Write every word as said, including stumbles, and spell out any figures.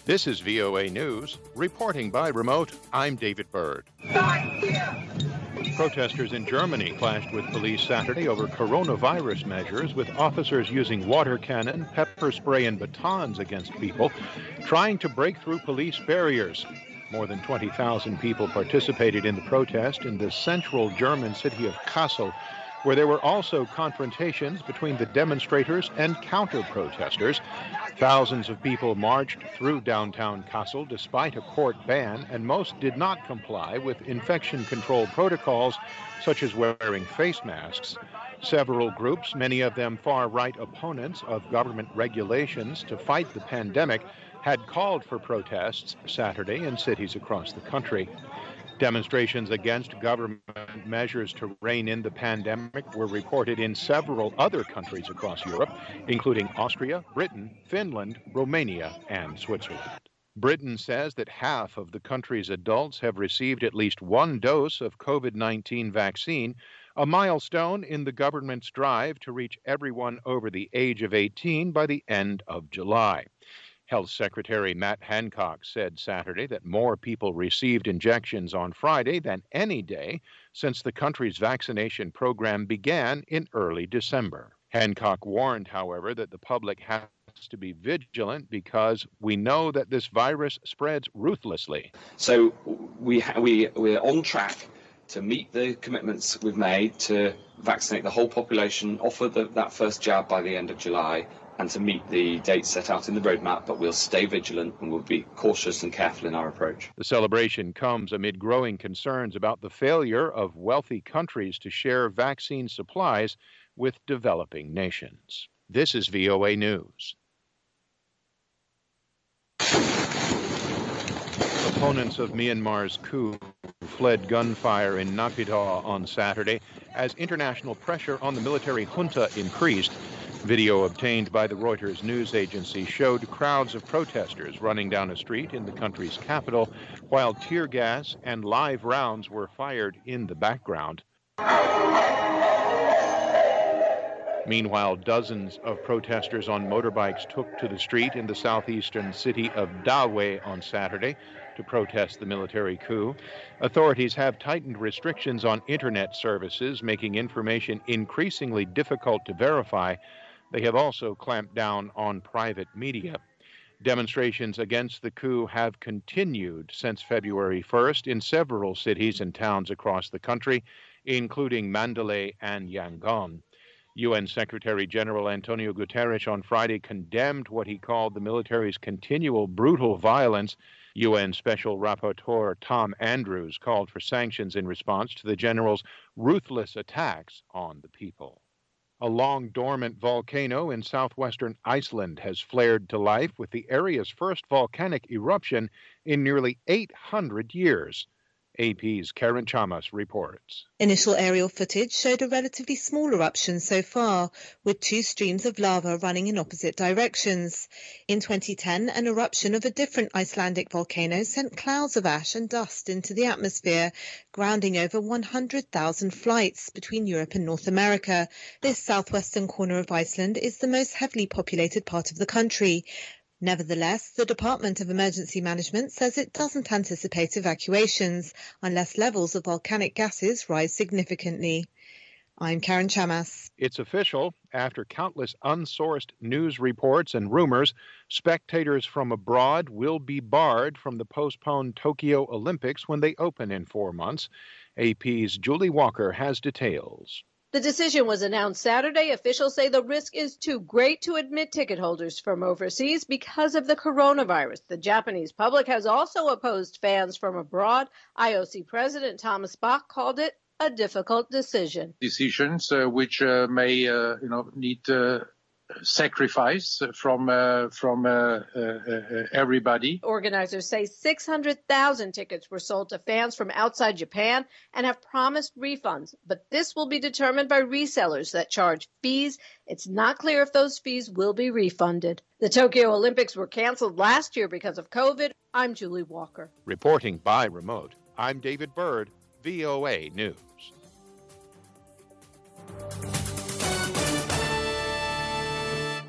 This is V O A News. Reporting by remote, I'm David Byrd. Protesters in Germany clashed with police Saturday over coronavirus measures, with officers using water cannon, pepper spray, and batons against people trying to break through police barriers. More than twenty thousand people participated in the protest in the central German city of Kassel, where there were also confrontations between the demonstrators and counter-protesters. Thousands of people marched through downtown Kassel despite a court ban, and most did not comply with infection control protocols, such as wearing face masks. Several groups, many of them far-right opponents of government regulations to fight the pandemic, had called for protests Saturday in cities across the country. Demonstrations against government measures to rein in the pandemic were reported in several other countries across Europe, including Austria, Britain, Finland, Romania, and Switzerland. Britain says that half of the country's adults have received at least one dose of COVID nineteen vaccine, a milestone in the government's drive to reach everyone over the age of eighteen by the end of July. Health Secretary Matt Hancock said Saturday that more people received injections on Friday than any day since the country's vaccination program began in early December. Hancock warned, however, that the public has to be vigilant because we know that this virus spreads ruthlessly. So we ha- we we're on track to meet the commitments we've made to vaccinate the whole population, offer the, that first jab by the end of July, and to meet the dates set out in the roadmap, but we'll stay vigilant and we'll be cautious and careful in our approach. The celebration comes amid growing concerns about the failure of wealthy countries to share vaccine supplies with developing nations. This is V O A News. Opponents of Myanmar's coup fled gunfire in Naypyidaw on Saturday as international pressure on the military junta increased. Video obtained by the Reuters news agency showed crowds of protesters running down a street in the country's capital, while tear gas and live rounds were fired in the background. Meanwhile, dozens of protesters on motorbikes took to the street in the southeastern city of Dawe on Saturday to protest the military coup. Authorities have tightened restrictions on internet services, making information increasingly difficult to verify. They have also clamped down on private media. Demonstrations against the coup have continued since February first in several cities and towns across the country, including Mandalay and Yangon. U N Secretary General Antonio Guterres on Friday condemned what he called the military's continual brutal violence. U N Special Rapporteur Tom Andrews called for sanctions in response to the general's ruthless attacks on the people. A long-dormant volcano in southwestern Iceland has flared to life with the area's first volcanic eruption in nearly eight hundred years. A P's Karen Chamas reports. Initial aerial footage showed a relatively small eruption so far, with two streams of lava running in opposite directions. In twenty ten, an eruption of a different Icelandic volcano sent clouds of ash and dust into the atmosphere, grounding over one hundred thousand flights between Europe and North America. This southwestern corner of Iceland is the most heavily populated part of the country. Nevertheless, the Department of Emergency Management says it doesn't anticipate evacuations unless levels of volcanic gases rise significantly. I'm Karen Chamas. It's official. After countless unsourced news reports and rumors, spectators from abroad will be barred from the postponed Tokyo Olympics when they open in four months. A P's Julie Walker has details. The decision was announced Saturday. Officials say the risk is too great to admit ticket holders from overseas because of the coronavirus. The Japanese public has also opposed fans from abroad. I O C President Thomas Bach called it a difficult decision. Decisions uh, which uh, may uh, you know, need uh, sacrifice from uh, from uh, uh, uh, everybody. Organizers say six hundred thousand tickets were sold to fans from outside Japan and have promised refunds, but this will be determined by resellers that charge fees. It's not clear if those fees will be refunded. The Tokyo Olympics were canceled last year because of COVID. I'm Julie Walker. Reporting by remote, I'm David Byrd, V O A News.